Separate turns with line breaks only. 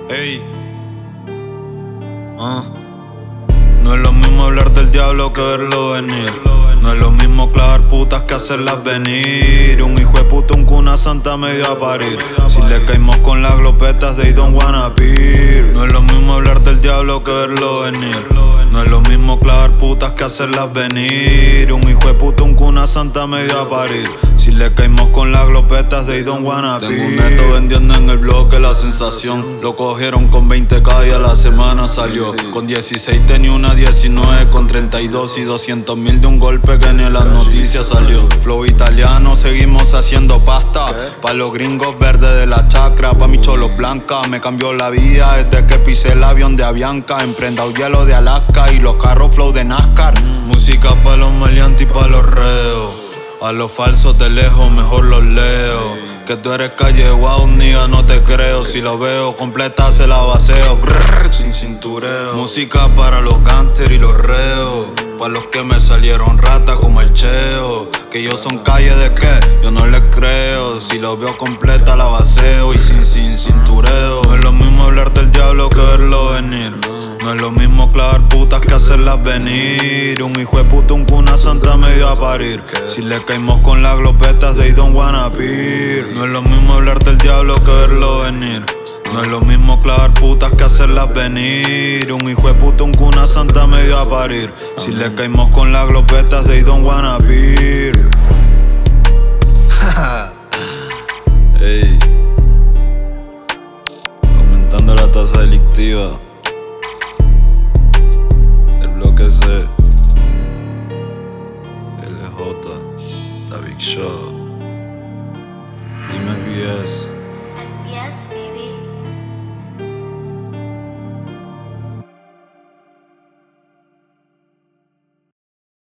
Ey, no es lo mismo hablar del diablo que verlo venir. No es lo mismo clavar putas que hacerlas venir. Un hijo de puta, un cuna santa me dio a parir. Si le caímos con las glopetas, they don't wanna peer. No es lo mismo hablar del diablo que verlo venir. No es lo mismo clavar putas que hacerlas venir. Un hijo de puta, un cuna santa me dio a parir. Si le caímos con las glopetas, they don't wanna peer. Tengo un neto vendiendo en el bloque la sensación. Lo cogieron con 20k y a la semana salió. Con 16 tenía una 19, con 32 y 200.000 de un golpe que ni en las noticias salió. Flow italiano, seguimos haciendo pasta. Pa' los gringos verdes de la chacra, pa' mi cholo blanca. Me cambió la vida desde que pisé el avión de Avianca. Emprendado hielo de Alaska y los carros flow de NASCAR. Música pa' los maleantes y pa' los reos. A los falsos de lejos mejor los leo. Que tú eres calle wow, nigga, no te creo. Si lo veo completa se la baseo. Grrr, sin cintureo. Música para los gangsters y los reos. Pa' los que me salieron ratas como el cheo. Que ellos son calle de qué, yo no les creo. Si lo veo completa la baseo y sin cintureo. No es lo mismo hablar del diablo que verlo venir. No es lo mismo clavar putas que hacerlas venir. Un hijo de puta, un cuna santa me dio a parir. Si le caímos con las glopetas, they don't wanna peer. No es lo mismo hablar del diablo que verlo venir. No es lo mismo clavar putas que hacerlas venir. Un hijo de puta, un cuna santa me dio a parir. Si le caímos con las glopetas, they don't wanna peer. Ey, aumentando la tasa delictiva. El bloque C, LJ, The Big Shot. Dime SBS.
SBS, baby.